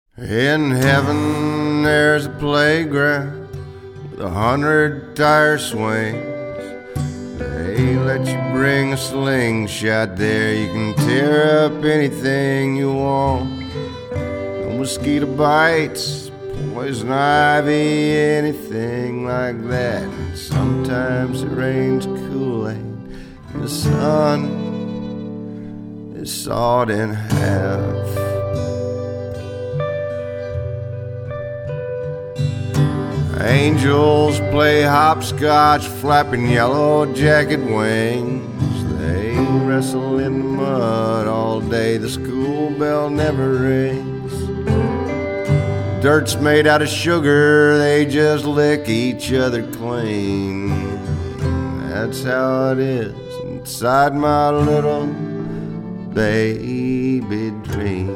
In heaven there's a playground with 100 tire swings. They let you bring a slingshot there. You can tear up anything you want. No mosquito bites, poison ivy, anything like that. And sometimes it rains Kool-Aid and the sun is sawed in half. Angels play hopscotch, flapping yellow jacket wings. They wrestle in the mud all day, the school bell never rings. Dirt's made out of sugar, they just lick each other clean. That's how it is inside my little baby dreams.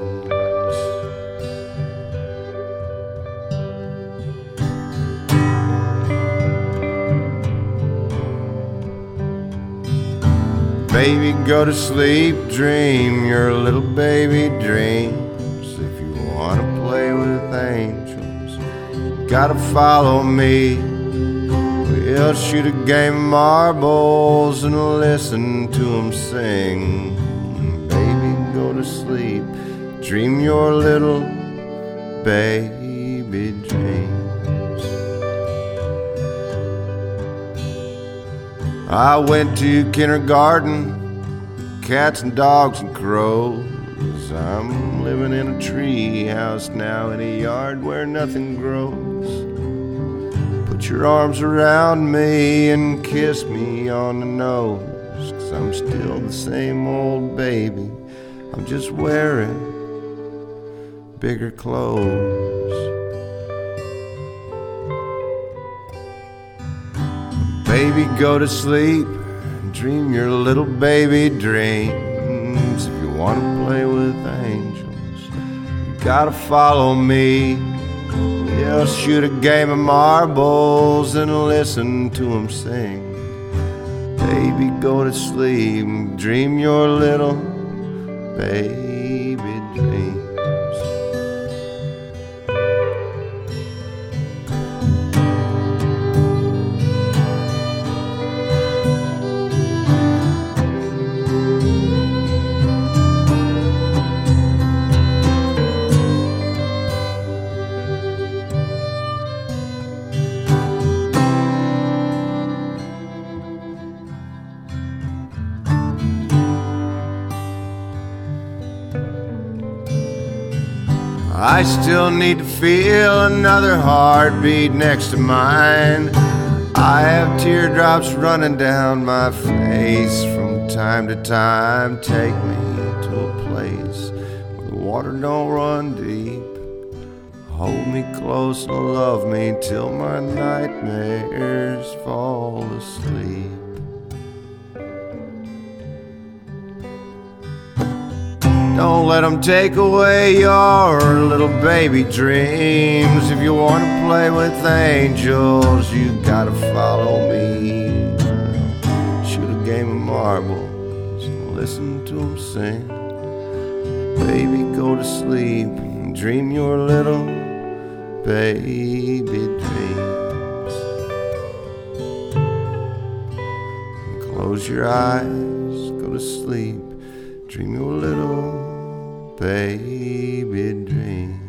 Baby, go to sleep, dream your little baby dreams. If you want to play with angels, you gotta follow me. We'll shoot a game of marbles and listen to them sing. Baby, go to sleep, dream your little baby dreams. I went to kindergarten, cats and dogs and crows. I'm living in a tree house now in a yard where nothing grows. Put your arms around me and kiss me on the nose, 'cause I'm still the same old baby, I'm just wearing bigger clothes. Baby, go to sleep and dream your little baby dreams. If you want to play with angels, you gotta follow me. We'll shoot a game of marbles and listen to them sing. Baby, go to sleep and dream your little baby dreams. I still need to feel another heartbeat next to mine. I have teardrops running down my face from time to time. Take me to a place where the water don't run deep. Hold me close and love me till my nightmares fall asleep. Don't let them take away your little baby dreams. If you want to play with angels, you gotta follow me. Shoot a game of marbles and listen to them sing. Baby, go to sleep and dream your little baby dreams. And close your eyes, go to sleep, dream your little baby dream.